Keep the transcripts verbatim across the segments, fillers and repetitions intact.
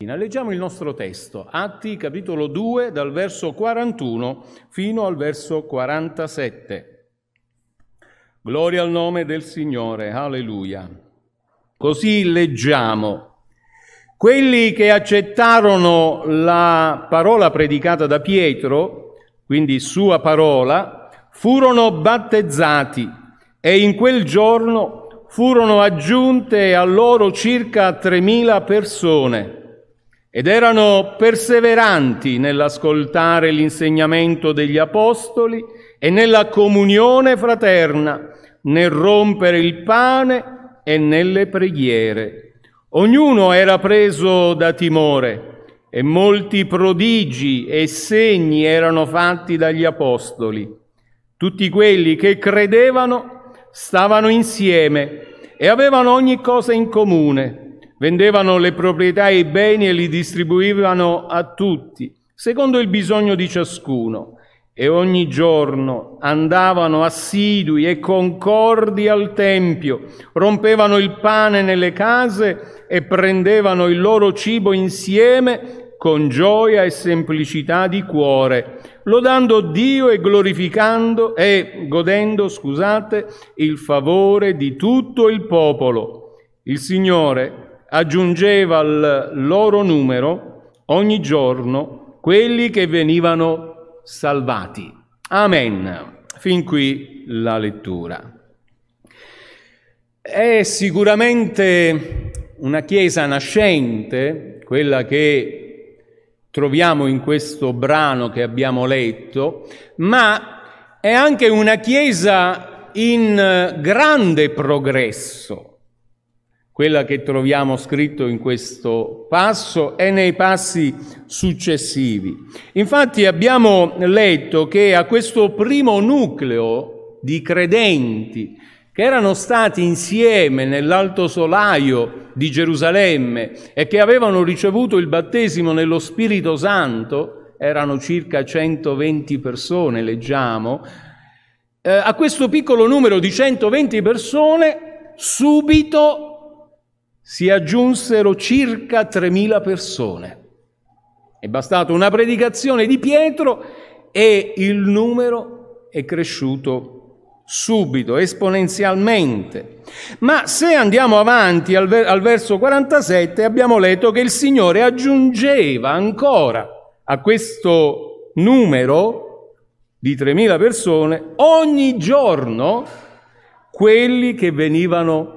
Leggiamo il nostro testo, Atti capitolo due, dal verso quarantuno fino al verso quarantasette. Gloria al nome del Signore, alleluia. Così leggiamo: quelli che accettarono la parola predicata da Pietro, quindi sua parola, furono battezzati e in quel giorno furono aggiunte a loro circa tremila persone. Ed erano perseveranti nell'ascoltare l'insegnamento degli apostoli e nella comunione fraterna, nel rompere il pane e nelle preghiere. Ognuno era preso da timore e molti prodigi e segni erano fatti dagli apostoli. Tutti quelli che credevano stavano insieme e avevano ogni cosa in comune. Vendevano le proprietà e i beni e li distribuivano a tutti, secondo il bisogno di ciascuno, e ogni giorno andavano assidui e concordi al Tempio, rompevano il pane nelle case e prendevano il loro cibo insieme con gioia e semplicità di cuore, lodando Dio e glorificando e godendo, scusate, il favore di tutto il popolo. Il Signore aggiungeva al loro numero ogni giorno quelli che venivano salvati. Amen. Fin qui la lettura. È sicuramente una chiesa nascente, quella che troviamo in questo brano che abbiamo letto, ma è anche una chiesa in grande progresso, quella che troviamo scritto in questo passo e nei passi successivi. Infatti abbiamo letto che a questo primo nucleo di credenti che erano stati insieme nell'alto solaio di Gerusalemme e che avevano ricevuto il battesimo nello Spirito Santo, erano circa centoventi persone, leggiamo, eh, a questo piccolo numero di centoventi persone subito si aggiunsero circa tremila persone. È bastata una predicazione di Pietro e il numero è cresciuto subito, esponenzialmente. Ma se andiamo avanti al, ver- al verso quarantasette, abbiamo letto che il Signore aggiungeva ancora a questo numero di tremila persone ogni giorno quelli che venivano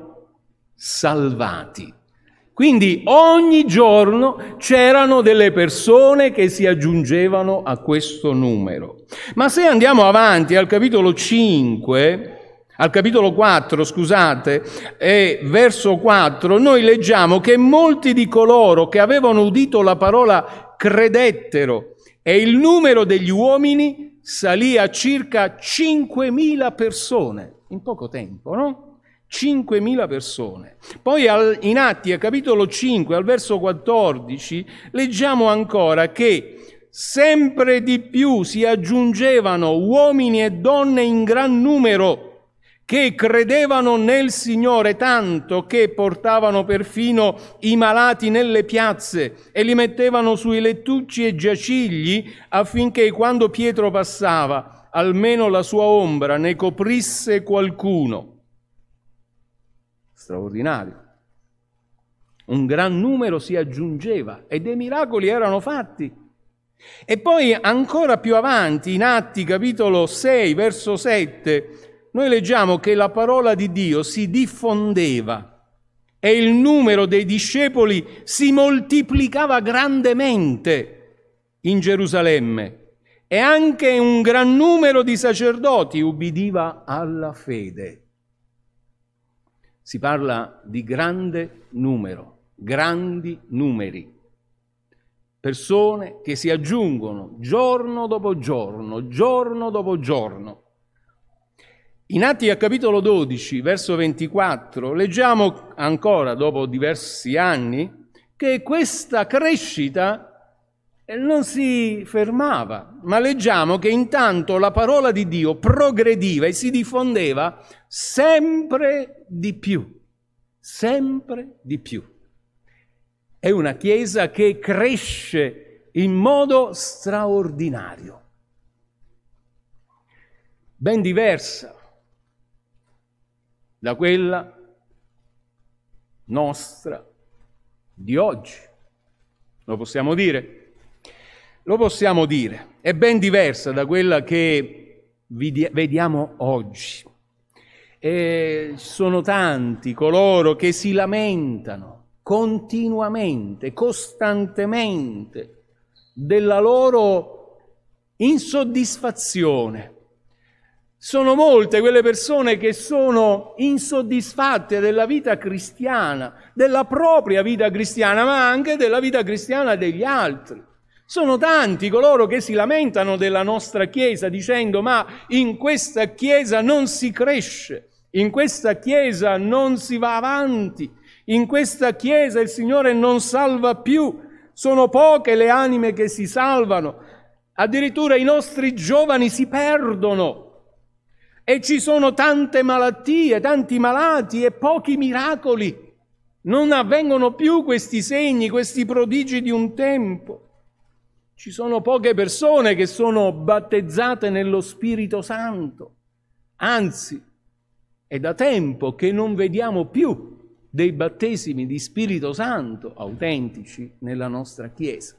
salvati. Quindi ogni giorno c'erano delle persone che si aggiungevano a questo numero. Ma se andiamo avanti al capitolo cinque, al capitolo quattro, scusate, e verso quattro, noi leggiamo che molti di coloro che avevano udito la parola credettero e il numero degli uomini salì a circa cinquemila persone in poco tempo, no? cinquemila persone. Poi al, in Atti, a capitolo cinque, al verso quattordici, leggiamo ancora che sempre di più si aggiungevano uomini e donne in gran numero che credevano nel Signore, tanto che portavano perfino i malati nelle piazze e li mettevano sui lettucci e giacigli affinché quando Pietro passava almeno la sua ombra ne coprisse qualcuno. Straordinario. Un gran numero si aggiungeva e dei miracoli erano fatti. E poi ancora più avanti, in Atti capitolo sei, verso sette, noi leggiamo che la parola di Dio si diffondeva e il numero dei discepoli si moltiplicava grandemente in Gerusalemme e anche un gran numero di sacerdoti ubbidiva alla fede. Si parla di grande numero, grandi numeri, persone che si aggiungono giorno dopo giorno, giorno dopo giorno. In Atti a capitolo dodici, verso ventiquattro, leggiamo ancora, dopo diversi anni, che questa crescita non si fermava, ma leggiamo che intanto la parola di Dio progrediva e si diffondeva sempre di più, sempre di più. è una Chiesa che cresce in modo straordinario, ben diversa da quella nostra di oggi. Lo possiamo dire? Lo possiamo dire. È ben diversa da quella che vediamo oggi. E sono tanti coloro che si lamentano continuamente, costantemente della loro insoddisfazione. Sono molte quelle persone che sono insoddisfatte della vita cristiana, della propria vita cristiana, ma anche della vita cristiana degli altri. Sono tanti coloro che si lamentano della nostra Chiesa dicendo: ma in questa Chiesa non si cresce, in questa Chiesa non si va avanti, in questa Chiesa il Signore non salva più, sono poche le anime che si salvano, addirittura i nostri giovani si perdono. E ci sono tante malattie, tanti malati e pochi miracoli. Non avvengono più questi segni, questi prodigi di un tempo. Ci sono poche persone che sono battezzate nello Spirito Santo. Anzi, è da tempo che non vediamo più dei battesimi di Spirito Santo autentici nella nostra Chiesa.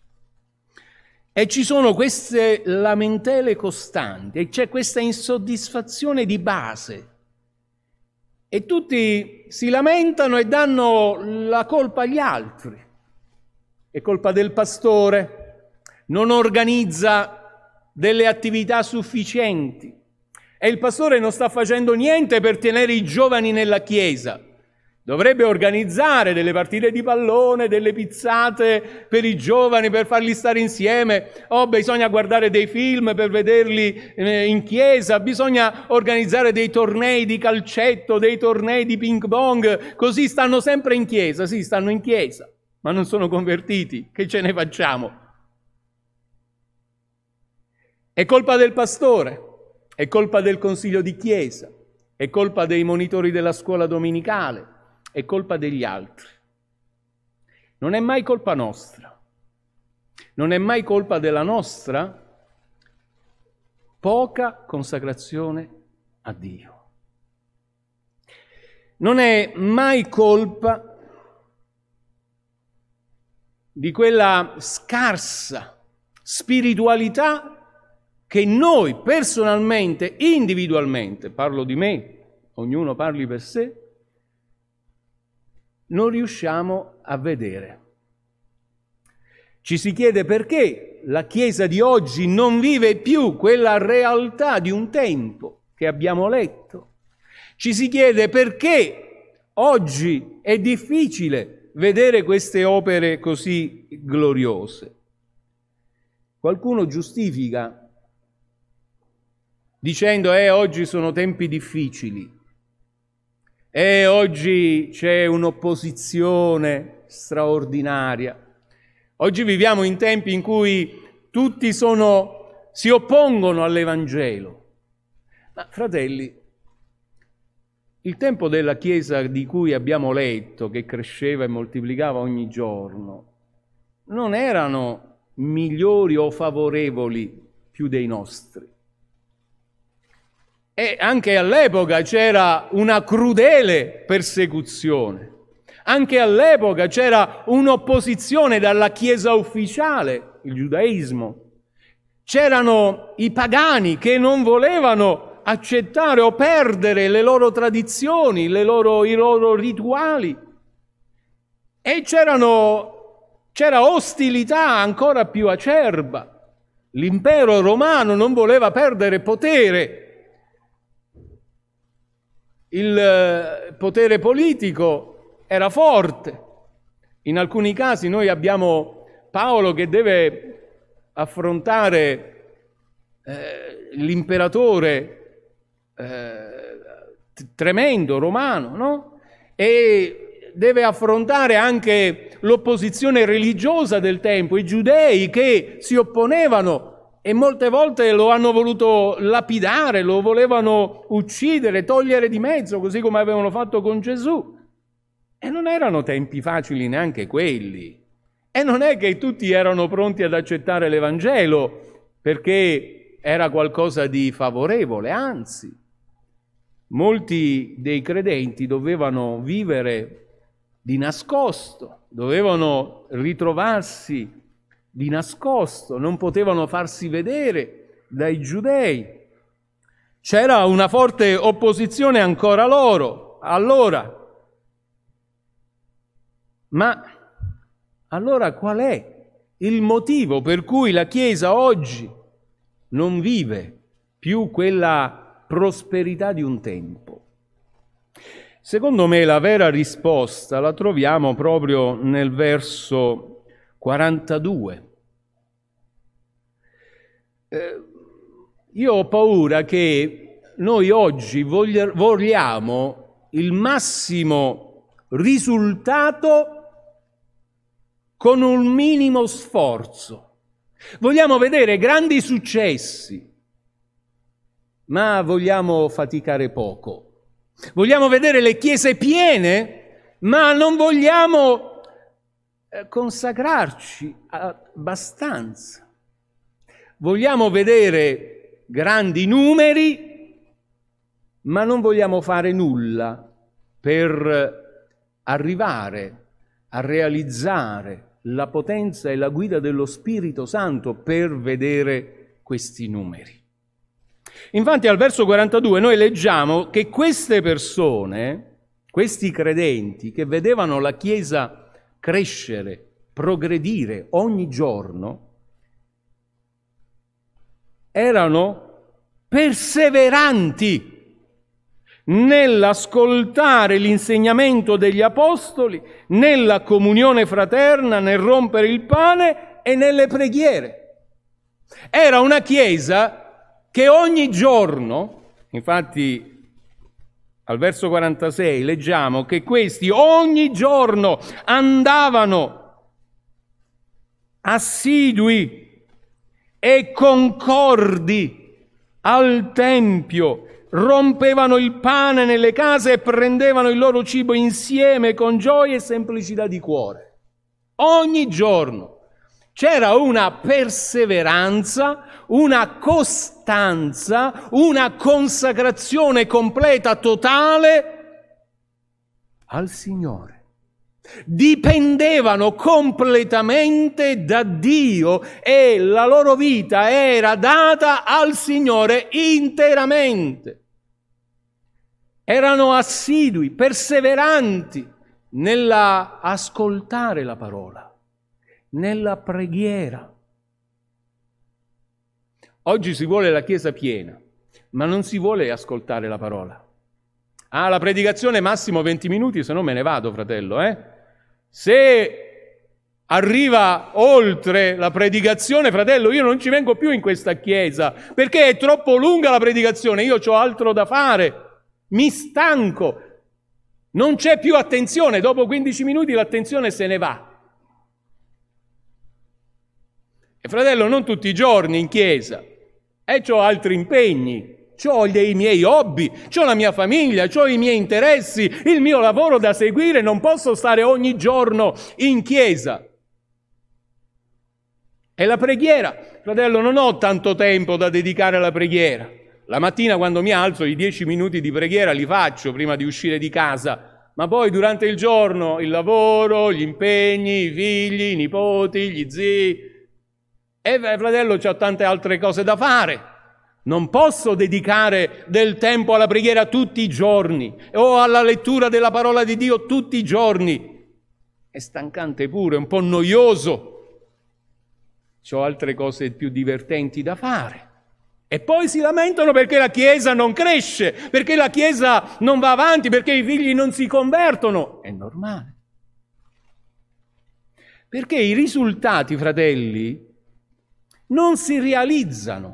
E ci sono queste lamentele costanti, e c'è questa insoddisfazione di base. E tutti si lamentano e danno la colpa agli altri. È colpa del pastore, non organizza delle attività sufficienti. E il pastore non sta facendo niente per tenere i giovani nella Chiesa. Dovrebbe organizzare delle partite di pallone, delle pizzate per i giovani, per farli stare insieme. Oh, bisogna guardare dei film per vederli eh, in chiesa. Bisogna organizzare dei tornei di calcetto, dei tornei di ping pong. Così stanno sempre in chiesa. Sì, stanno in chiesa, ma non sono convertiti. Che ce ne facciamo? È colpa del pastore, è colpa del consiglio di chiesa, è colpa dei monitori della scuola domenicale. È colpa degli altri. Non è mai colpa nostra. Non è mai colpa della nostra poca consacrazione a Dio. Non è mai colpa di quella scarsa spiritualità che noi personalmente, individualmente, parlo di me, ognuno parli per sé, non riusciamo a vedere. Ci si chiede perché la Chiesa di oggi non vive più quella realtà di un tempo che abbiamo letto. Ci si chiede perché oggi è difficile vedere queste opere così gloriose. Qualcuno giustifica dicendo eh oggi sono tempi difficili. E oggi c'è un'opposizione straordinaria. Oggi viviamo in tempi in cui tutti sono, si oppongono all'Evangelo. Ma fratelli, il tempo della Chiesa di cui abbiamo letto, che cresceva e moltiplicava ogni giorno, non erano migliori o favorevoli più dei nostri. E anche all'epoca c'era una crudele persecuzione. Anche all'epoca c'era un'opposizione dalla Chiesa ufficiale, il giudaismo. C'erano i pagani che non volevano accettare o perdere le loro tradizioni, le loro, i loro rituali. E c'erano, c'era ostilità ancora più acerba. L'impero romano non voleva perdere potere. Il potere politico era forte. In alcuni casi noi abbiamo Paolo che deve affrontare eh, l'imperatore eh, tremendo romano, no? E deve affrontare anche l'opposizione religiosa del tempo, i giudei che si opponevano e molte volte lo hanno voluto lapidare, lo volevano uccidere, togliere di mezzo, così come avevano fatto con Gesù. E non erano tempi facili neanche quelli. E non è che tutti erano pronti ad accettare l'Evangelo perché era qualcosa di favorevole, anzi, molti dei credenti dovevano vivere di nascosto, dovevano ritrovarsi di nascosto, non potevano farsi vedere dai giudei. C'era una forte opposizione ancora loro, allora. Ma allora qual è il motivo per cui la Chiesa oggi non vive più quella prosperità di un tempo? Secondo me la vera risposta la troviamo proprio nel verso quarantadue. Eh, io ho paura che noi oggi voglia, vogliamo il massimo risultato con un minimo sforzo. Vogliamo vedere grandi successi, ma vogliamo faticare poco. Vogliamo vedere le chiese piene, ma non vogliamo consacrarci abbastanza. Vogliamo vedere grandi numeri, ma non vogliamo fare nulla per arrivare a realizzare la potenza e la guida dello Spirito Santo per vedere questi numeri. Infatti al verso quarantadue noi leggiamo che queste persone, questi credenti che vedevano la Chiesa crescere, progredire ogni giorno, erano perseveranti nell'ascoltare l'insegnamento degli apostoli, nella comunione fraterna, nel rompere il pane e nelle preghiere. Era una Chiesa che ogni giorno, infatti al verso quarantasei leggiamo che questi ogni giorno andavano assidui e concordi al Tempio, rompevano il pane nelle case e prendevano il loro cibo insieme con gioia e semplicità di cuore. Ogni giorno c'era una perseveranza, una costanza, una consacrazione completa, totale al Signore. Dipendevano completamente da Dio e la loro vita era data al Signore interamente. Erano assidui, perseveranti nell'ascoltare la parola, nella preghiera. Oggi si vuole la Chiesa piena, ma non si vuole ascoltare la parola. Ah, la predicazione massimo venti minuti, se no me ne vado, fratello, eh? Se arriva oltre la predicazione, fratello, io non ci vengo più in questa chiesa, perché è troppo lunga la predicazione, io ho altro da fare, mi stanco, non c'è più attenzione, dopo quindici minuti l'attenzione se ne va. E fratello, non tutti i giorni in chiesa, e ho altri impegni. C'ho dei miei hobby, c'ho la mia famiglia, c'ho i miei interessi, il mio lavoro da seguire, non posso stare ogni giorno in chiesa. E la preghiera, fratello, non ho tanto tempo da dedicare alla preghiera. La mattina quando mi alzo i dieci minuti di preghiera li faccio prima di uscire di casa, ma poi durante il giorno il lavoro, gli impegni, i figli, i nipoti, gli zii. E fratello, c'ho tante altre cose da fare. Non posso dedicare del tempo alla preghiera tutti i giorni o alla lettura della parola di Dio tutti i giorni. È stancante pure, è un po' noioso. C'ho altre cose più divertenti da fare. E poi si lamentano perché la Chiesa non cresce, perché la Chiesa non va avanti, perché i figli non si convertono. È normale. Perché i risultati, fratelli, non si realizzano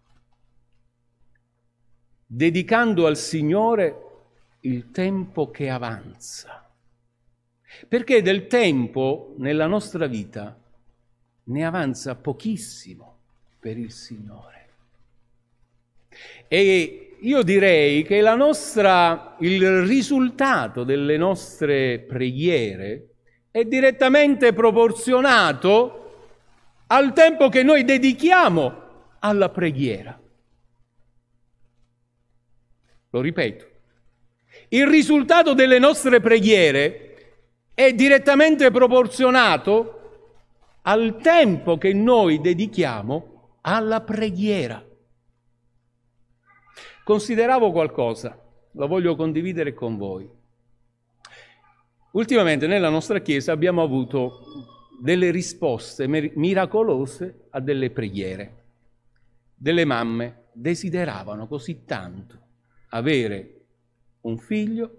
dedicando al Signore il tempo che avanza. Perché del tempo nella nostra vita ne avanza pochissimo per il Signore. E io direi che la nostra, il risultato delle nostre preghiere è direttamente proporzionato al tempo che noi dedichiamo alla preghiera. Lo ripeto, il risultato delle nostre preghiere è direttamente proporzionato al tempo che noi dedichiamo alla preghiera. Consideravo qualcosa, lo voglio condividere con voi. Ultimamente nella nostra Chiesa abbiamo avuto delle risposte miracolose a delle preghiere. Delle mamme desideravano così tanto avere un figlio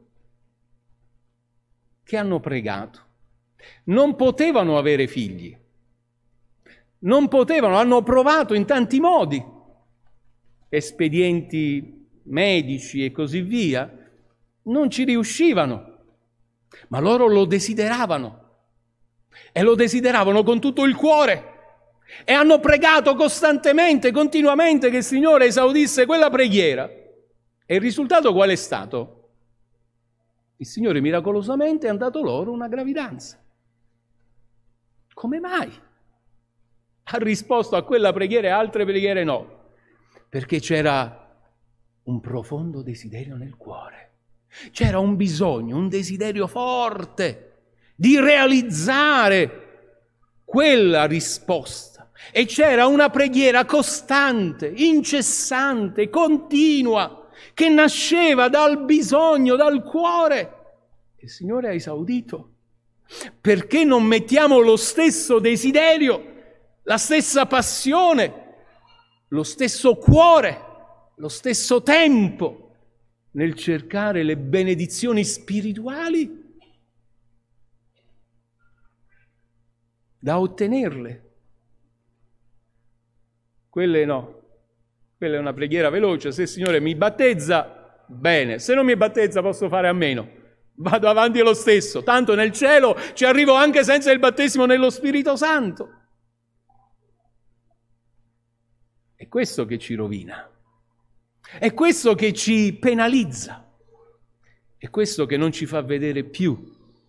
che hanno pregato. Non potevano avere figli. Non potevano, hanno provato in tanti modi, espedienti medici e così via, non ci riuscivano, ma loro lo desideravano e lo desideravano con tutto il cuore e hanno pregato costantemente, continuamente che il Signore esaudisse quella preghiera. E il risultato qual è stato? Il Signore miracolosamente ha dato loro una gravidanza. Come mai? Ha risposto a quella preghiera e altre preghiere no, perché c'era un profondo desiderio nel cuore, c'era un bisogno, un desiderio forte di realizzare quella risposta e c'era una preghiera costante, incessante, continua, che nasceva dal bisogno, dal cuore. Il Signore ha esaudito. Perché non mettiamo lo stesso desiderio, la stessa passione, lo stesso cuore, lo stesso tempo nel cercare le benedizioni spirituali da ottenerle? Quelle no. Quella è una preghiera veloce. Se il Signore mi battezza, bene. Se non mi battezza posso fare a meno. Vado avanti lo stesso. Tanto nel cielo ci arrivo anche senza il battesimo nello Spirito Santo. È questo che ci rovina. È questo che ci penalizza. È questo che non ci fa vedere più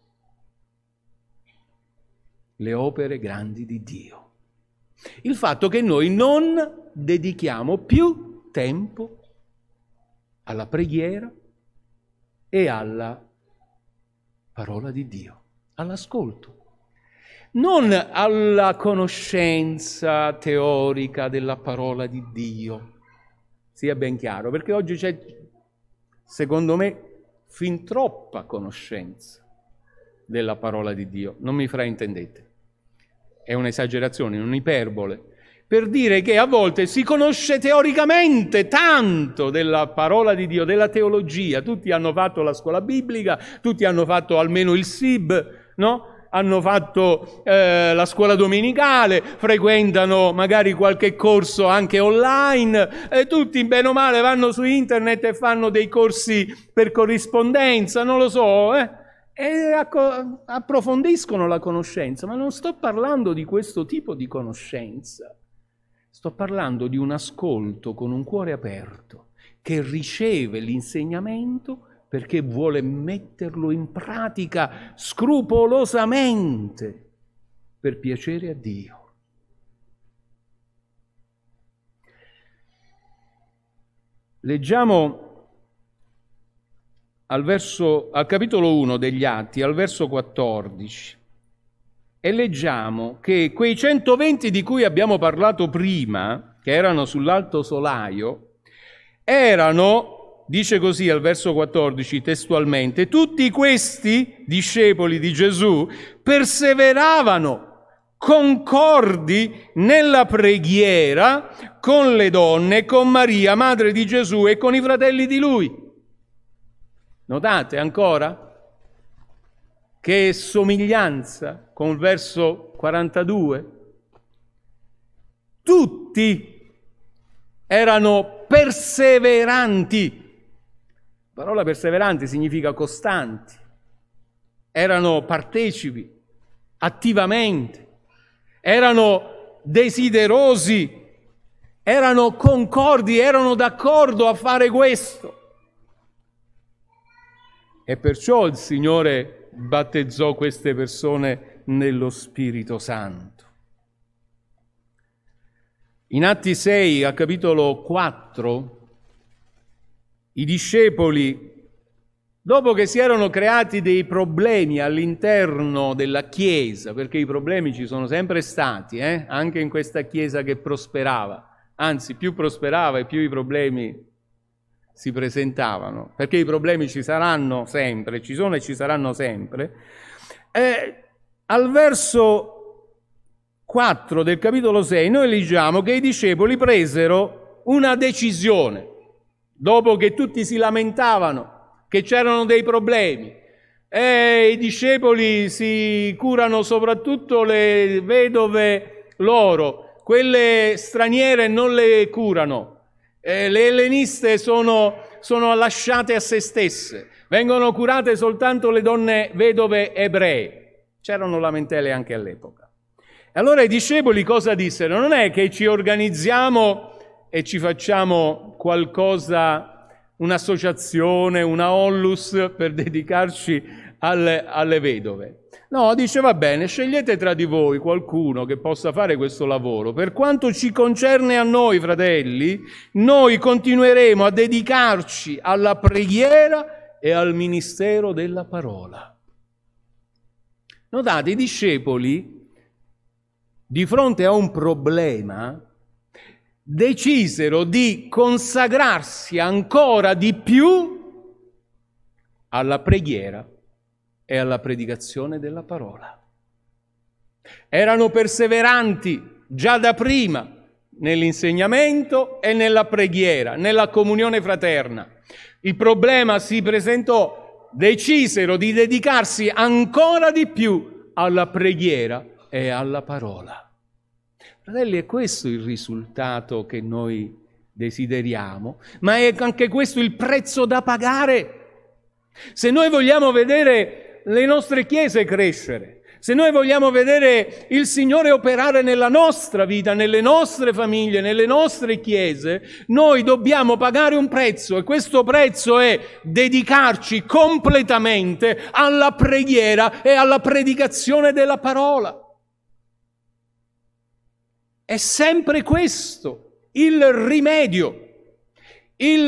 le opere grandi di Dio. Il fatto che noi non dedichiamo più tempo alla preghiera e alla parola di Dio, all'ascolto, non alla conoscenza teorica della parola di Dio. Sia ben chiaro, perché oggi c'è, secondo me, fin troppa conoscenza della parola di Dio. Non mi fraintendete. È un'esagerazione, un'iperbole, per dire che a volte si conosce teoricamente tanto della parola di Dio, della teologia. Tutti hanno fatto la scuola biblica, tutti hanno fatto almeno il S I B, no? Hanno fatto eh, la scuola domenicale, frequentano magari qualche corso anche online, e tutti bene o male vanno su internet e fanno dei corsi per corrispondenza, non lo so, eh? E approfondiscono la conoscenza, ma non sto parlando di questo tipo di conoscenza. Sto parlando di un ascolto con un cuore aperto che riceve l'insegnamento perché vuole metterlo in pratica scrupolosamente per piacere a Dio. Leggiamo al, verso, al capitolo uno degli Atti, al verso quattordici, e leggiamo che quei centoventi di cui abbiamo parlato prima, che erano sull'alto solaio, erano, dice così al verso quattordici testualmente, tutti questi discepoli di Gesù perseveravano concordi nella preghiera con le donne, con Maria, madre di Gesù, e con i fratelli di lui. Notate ancora che somiglianza con il verso quarantadue? Tutti erano perseveranti. La parola perseveranti significa costanti. Erano partecipi, attivamente. Erano desiderosi erano concordi, erano d'accordo a fare questo. E perciò il Signore battezzò queste persone nello Spirito Santo. In Atti sei, a capitolo quattro, i discepoli, dopo che si erano creati dei problemi all'interno della Chiesa, perché i problemi ci sono sempre stati, eh? Anche in questa Chiesa che prosperava, anzi più prosperava e più i problemi si presentavano, perché i problemi ci saranno sempre, ci sono e ci saranno sempre. E al verso quattro del capitolo sei noi leggiamo che i discepoli presero una decisione, dopo che tutti si lamentavano che c'erano dei problemi, e i discepoli si curano soprattutto le vedove loro, quelle straniere non le curano. Eh, le elleniste sono, sono lasciate a se stesse, vengono curate soltanto le donne vedove ebree. C'erano lamentele anche all'epoca. E allora i discepoli cosa dissero? Non è che ci organizziamo e ci facciamo qualcosa, un'associazione, una onlus per dedicarci alle, alle vedove. No, dice va bene, scegliete tra di voi qualcuno che possa fare questo lavoro. Per quanto ci concerne a noi, fratelli, noi continueremo a dedicarci alla preghiera e al ministero della parola. Notate, i discepoli, di fronte a un problema, decisero di consacrarsi ancora di più alla preghiera e alla predicazione della parola. Erano perseveranti già da prima nell'insegnamento e nella preghiera, nella comunione fraterna. Il problema si presentò, decisero di dedicarsi ancora di più alla preghiera e alla parola. Fratelli, è questo il risultato che noi desideriamo, ma è anche questo il prezzo da pagare. Se noi vogliamo vedere le nostre chiese crescere, se noi vogliamo vedere il Signore operare nella nostra vita, nelle nostre famiglie, nelle nostre chiese, noi dobbiamo pagare un prezzo, e questo prezzo è dedicarci completamente alla preghiera e alla predicazione della parola. È sempre questo il rimedio, il,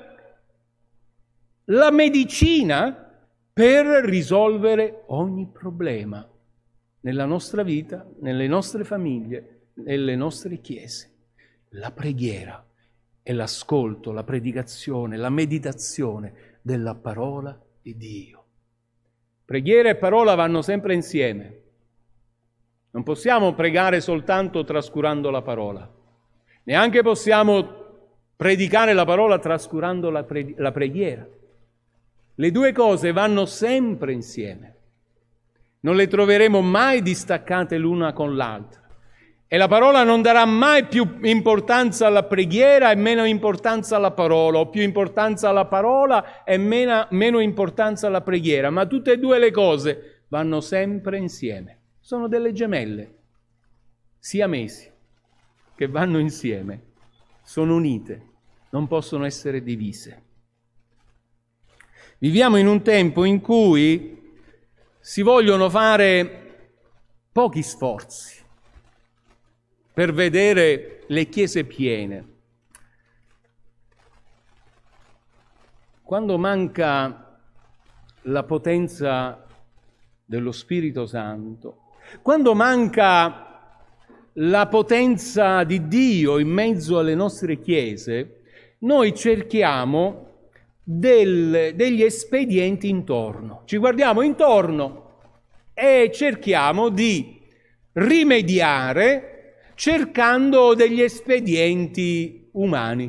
la medicina per risolvere ogni problema nella nostra vita, nelle nostre famiglie, nelle nostre chiese. La preghiera e l'ascolto, la predicazione, la meditazione della parola di Dio. Preghiera e parola vanno sempre insieme. Non possiamo pregare soltanto trascurando la parola. Neanche possiamo predicare la parola trascurando la, pre- la preghiera. Le due cose vanno sempre insieme. Non le troveremo mai distaccate l'una con l'altra. E la parola non darà mai più importanza alla preghiera e meno importanza alla parola, o più importanza alla parola e meno, meno importanza alla preghiera. Ma tutte e due le cose vanno sempre insieme. Sono delle gemelle, siamesi, che vanno insieme, sono unite, non possono essere divise. Viviamo in un tempo in cui si vogliono fare pochi sforzi per vedere le chiese piene. Quando manca la potenza dello Spirito Santo, quando manca la potenza di Dio in mezzo alle nostre chiese, noi cerchiamo del, degli espedienti intorno. Ci guardiamo intorno e cerchiamo di rimediare cercando degli espedienti umani.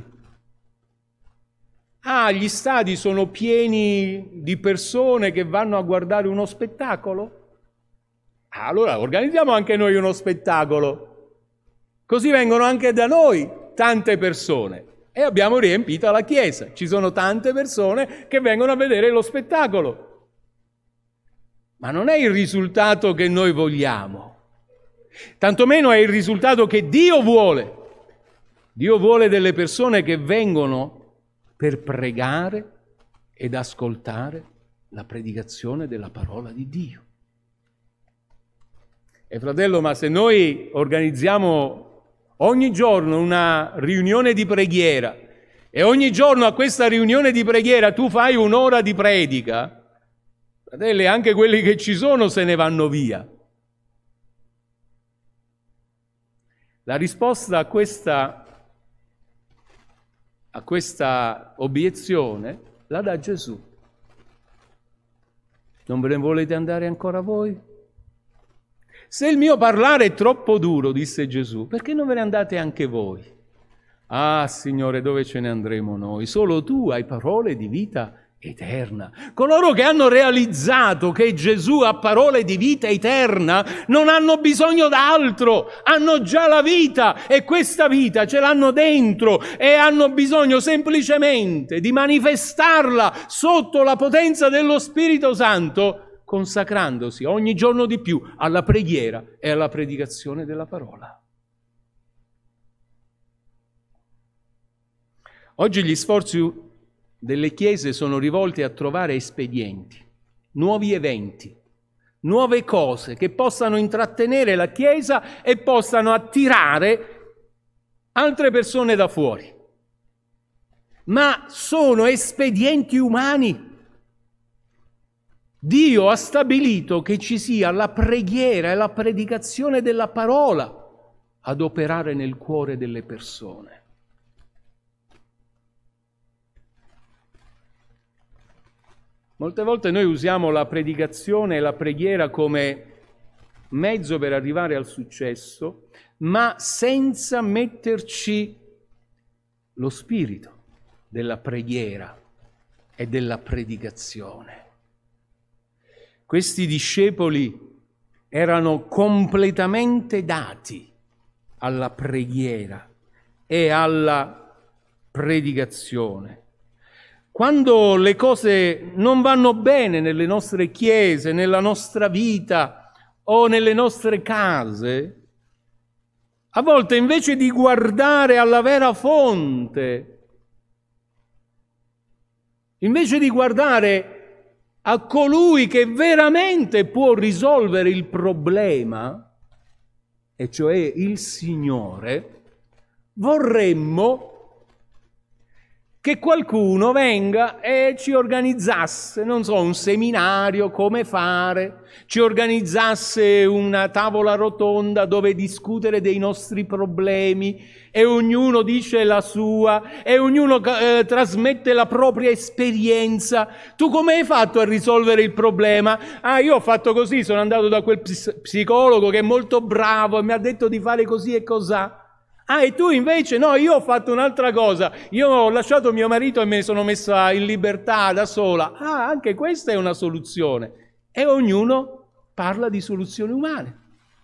Ah, gli stadi sono pieni di persone che vanno a guardare uno spettacolo? Ah, allora organizziamo anche noi uno spettacolo. Così vengono anche da noi tante persone. E abbiamo riempito la chiesa. Ci sono tante persone che vengono a vedere lo spettacolo. Ma non è il risultato che noi vogliamo. Tantomeno è il risultato che Dio vuole. Dio vuole delle persone che vengono per pregare ed ascoltare la predicazione della parola di Dio. E fratello, ma se noi organizziamo ogni giorno una riunione di preghiera e ogni giorno a questa riunione di preghiera tu fai un'ora di predica, fratelli, anche quelli che ci sono se ne vanno via. La risposta a questa a questa obiezione la dà Gesù. Non ve ne volete andare ancora voi? Se il mio parlare è troppo duro, disse Gesù, perché non ve ne andate anche voi? Ah, Signore, dove ce ne andremo noi? Solo tu hai parole di vita eterna. Coloro che hanno realizzato che Gesù ha parole di vita eterna non hanno bisogno d'altro, hanno già la vita e questa vita ce l'hanno dentro e hanno bisogno semplicemente di manifestarla sotto la potenza dello Spirito Santo, consacrandosi ogni giorno di più alla preghiera e alla predicazione della parola. Oggi gli sforzi delle chiese sono rivolti a trovare espedienti, nuovi eventi, nuove cose che possano intrattenere la Chiesa e possano attirare altre persone da fuori. Ma sono espedienti umani. Dio ha stabilito che ci sia la preghiera e la predicazione della parola ad operare nel cuore delle persone. Molte volte noi usiamo la predicazione e la preghiera come mezzo per arrivare al successo, ma senza metterci lo spirito della preghiera e della predicazione. Questi discepoli erano completamente dati alla preghiera e alla predicazione. Quando le cose non vanno bene nelle nostre chiese, nella nostra vita o nelle nostre case, a volte invece di guardare alla vera fonte, invece di guardare a colui che veramente può risolvere il problema, e cioè il Signore, vorremmo che qualcuno venga e ci organizzasse, non so, un seminario, come fare, ci organizzasse una tavola rotonda dove discutere dei nostri problemi e ognuno dice la sua e ognuno eh, trasmette la propria esperienza. Tu come hai fatto a risolvere il problema? Ah, io ho fatto così, sono andato da quel ps- psicologo che è molto bravo e mi ha detto di fare così e cosà. Ah, e tu invece? No, io ho fatto un'altra cosa. Io ho lasciato mio marito e me ne sono messa in libertà da sola. Ah, anche questa è una soluzione. E ognuno parla di soluzioni umane.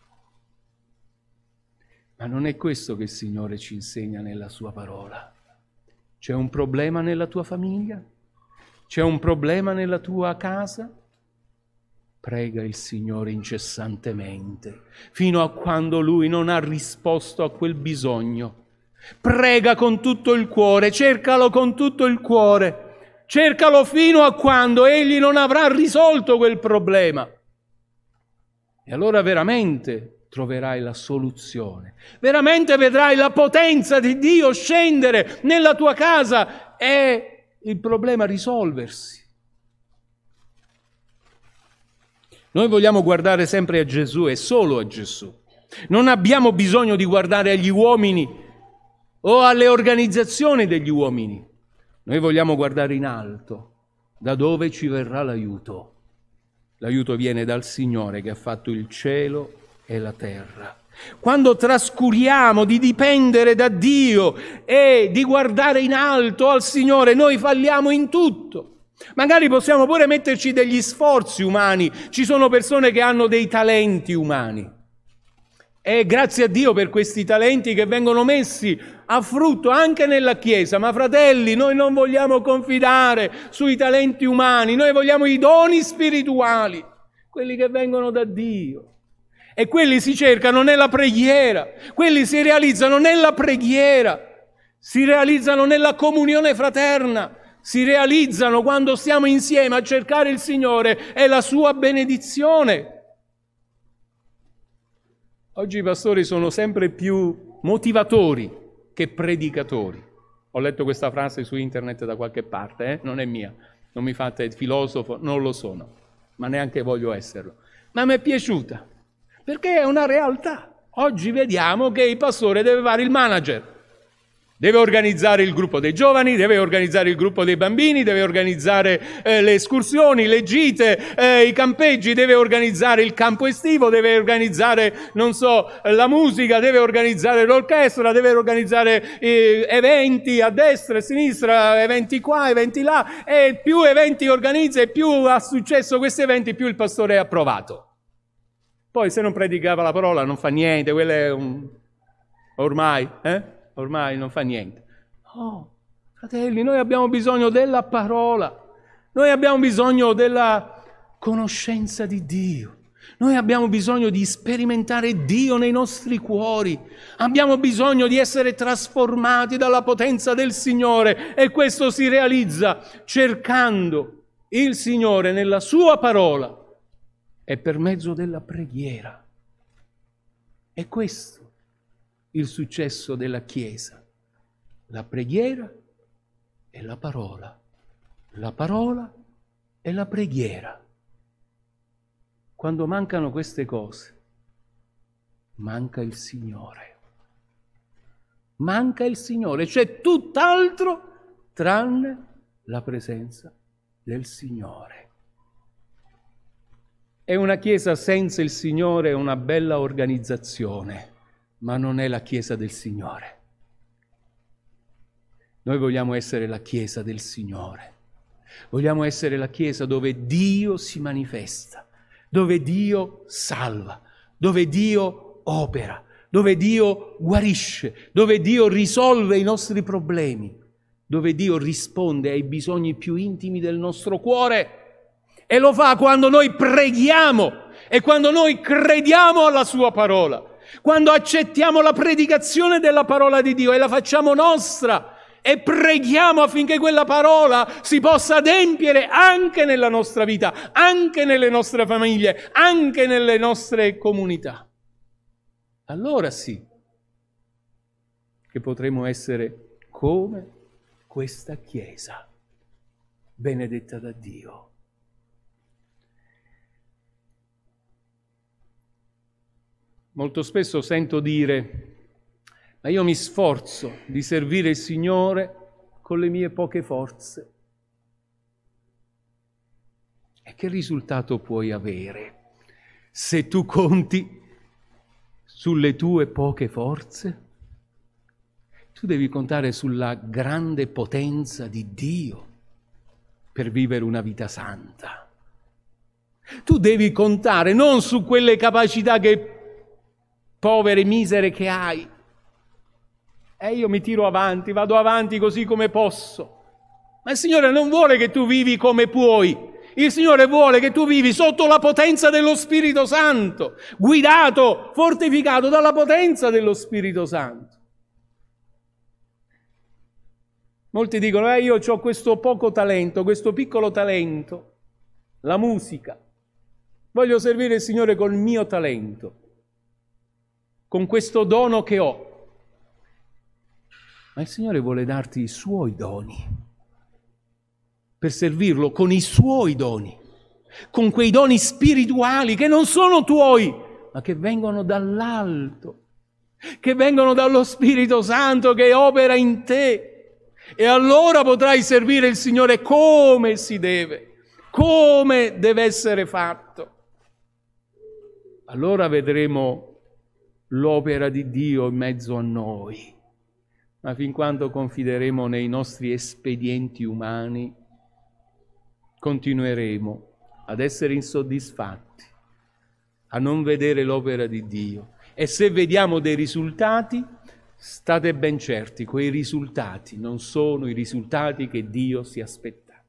Ma non è questo che il Signore ci insegna nella sua parola. C'è un problema nella tua famiglia? C'è un problema nella tua casa? Prega il Signore incessantemente, fino a quando Lui non ha risposto a quel bisogno. Prega con tutto il cuore, cercalo con tutto il cuore, cercalo fino a quando Egli non avrà risolto quel problema. E allora veramente troverai la soluzione, veramente vedrai la potenza di Dio scendere nella tua casa e il problema risolversi. Noi vogliamo guardare sempre a Gesù e solo a Gesù. Non abbiamo bisogno di guardare agli uomini o alle organizzazioni degli uomini. Noi vogliamo guardare in alto, da dove ci verrà l'aiuto. L'aiuto viene dal Signore che ha fatto il cielo e la terra. Quando trascuriamo di dipendere da Dio e di guardare in alto al Signore, noi falliamo in tutto. Magari possiamo pure metterci degli sforzi umani, ci sono persone che hanno dei talenti umani e grazie a Dio per questi talenti che vengono messi a frutto anche nella Chiesa, ma fratelli, noi non vogliamo confidare sui talenti umani, noi vogliamo i doni spirituali, quelli che vengono da Dio e quelli si cercano nella preghiera, quelli si realizzano nella preghiera. si realizzano nella comunione fraterna, si realizzano quando stiamo insieme a cercare il Signore e la sua benedizione. Oggi i pastori sono sempre più motivatori che predicatori. Ho letto questa frase su internet da qualche parte, eh? Non è mia, non mi fate filosofo, non lo sono, ma neanche voglio esserlo. Ma mi è piaciuta, perché è una realtà. Oggi vediamo che il pastore deve fare il manager. Deve organizzare il gruppo dei giovani, deve organizzare il gruppo dei bambini, deve organizzare eh, le escursioni, le gite, eh, i campeggi, deve organizzare il campo estivo, deve organizzare, non so, la musica, deve organizzare l'orchestra, deve organizzare eh, eventi a destra e a sinistra, eventi qua, eventi là, e più eventi organizza e più ha successo questi eventi, più il pastore è approvato. Poi se non predicava la parola non fa niente, quello è un... ormai, eh? Ormai non fa niente. No, fratelli, noi abbiamo bisogno della parola. Noi abbiamo bisogno della conoscenza di Dio. Noi abbiamo bisogno di sperimentare Dio nei nostri cuori. Abbiamo bisogno di essere trasformati dalla potenza del Signore e questo si realizza cercando il Signore nella sua parola e per mezzo della preghiera. È questo il successo della Chiesa, la preghiera e la parola, la parola e la preghiera. Quando mancano queste cose, manca il Signore. Manca il Signore, c'è tutt'altro tranne la presenza del Signore. È una Chiesa senza il Signore, è una bella organizzazione, ma non è la Chiesa del Signore. Noi vogliamo essere la Chiesa del Signore. Vogliamo essere la Chiesa dove Dio si manifesta, dove Dio salva, dove Dio opera, dove Dio guarisce, dove Dio risolve i nostri problemi, dove Dio risponde ai bisogni più intimi del nostro cuore. E lo fa quando noi preghiamo e quando noi crediamo alla sua parola. Quando accettiamo la predicazione della parola di Dio e la facciamo nostra e preghiamo affinché quella parola si possa adempiere anche nella nostra vita, anche nelle nostre famiglie, anche nelle nostre comunità. Allora sì che potremo essere come questa Chiesa, benedetta da Dio. Molto spesso sento dire, ma io mi sforzo di servire il Signore con le mie poche forze. E che risultato puoi avere se tu conti sulle tue poche forze? Tu devi contare sulla grande potenza di Dio per vivere una vita santa. Tu devi contare non su quelle capacità che povere, misere che hai. E io mi tiro avanti, vado avanti così come posso. Ma il Signore non vuole che tu vivi come puoi. Il Signore vuole che tu vivi sotto la potenza dello Spirito Santo, guidato, fortificato dalla potenza dello Spirito Santo. Molti dicono, eh, io ho questo poco talento, questo piccolo talento, la musica. Voglio servire il Signore col mio talento, con questo dono che ho. Ma il Signore vuole darti i suoi doni per servirlo con i suoi doni, con quei doni spirituali che non sono tuoi, ma che vengono dall'alto, che vengono dallo Spirito Santo che opera in te. E allora potrai servire il Signore come si deve, come deve essere fatto. Allora vedremo l'opera di Dio in mezzo a noi. Ma fin quando confideremo nei nostri espedienti umani, continueremo ad essere insoddisfatti, a non vedere l'opera di Dio. E se vediamo dei risultati, state ben certi, quei risultati non sono i risultati che Dio si aspetta.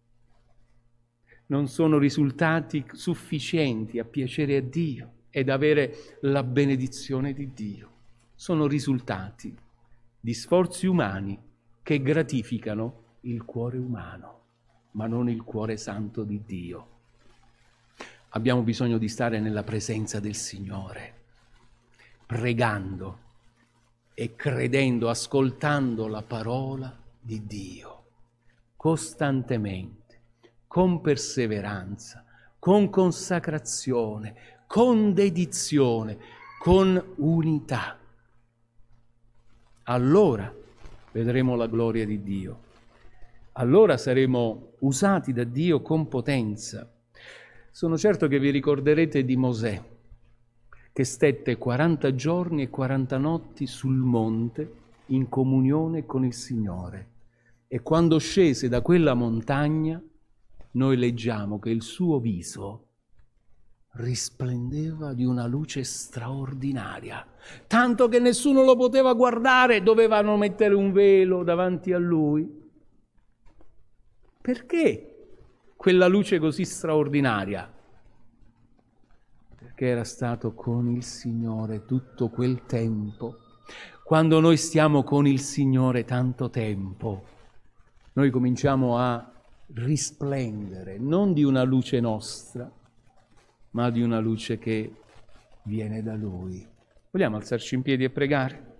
Non sono risultati sufficienti a piacere a Dio ed avere la benedizione di Dio. Sono risultati di sforzi umani che gratificano il cuore umano, ma non il cuore santo di Dio. Abbiamo bisogno di stare nella presenza del Signore, pregando e credendo, ascoltando la parola di Dio, costantemente, con perseveranza, con consacrazione, con dedizione, con unità. Allora vedremo la gloria di Dio. Allora saremo usati da Dio con potenza. Sono certo che vi ricorderete di Mosè, che stette quaranta giorni e quaranta notti sul monte in comunione con il Signore. E quando scese da quella montagna, noi leggiamo che il suo viso risplendeva di una luce straordinaria, tanto che nessuno lo poteva guardare, dovevano mettere un velo davanti a lui. Perché quella luce così straordinaria? Perché era stato con il Signore tutto quel tempo. Quando noi stiamo con il Signore tanto tempo, noi cominciamo a risplendere, non di una luce nostra, ma di una luce che viene da Lui. Vogliamo alzarci in piedi e pregare?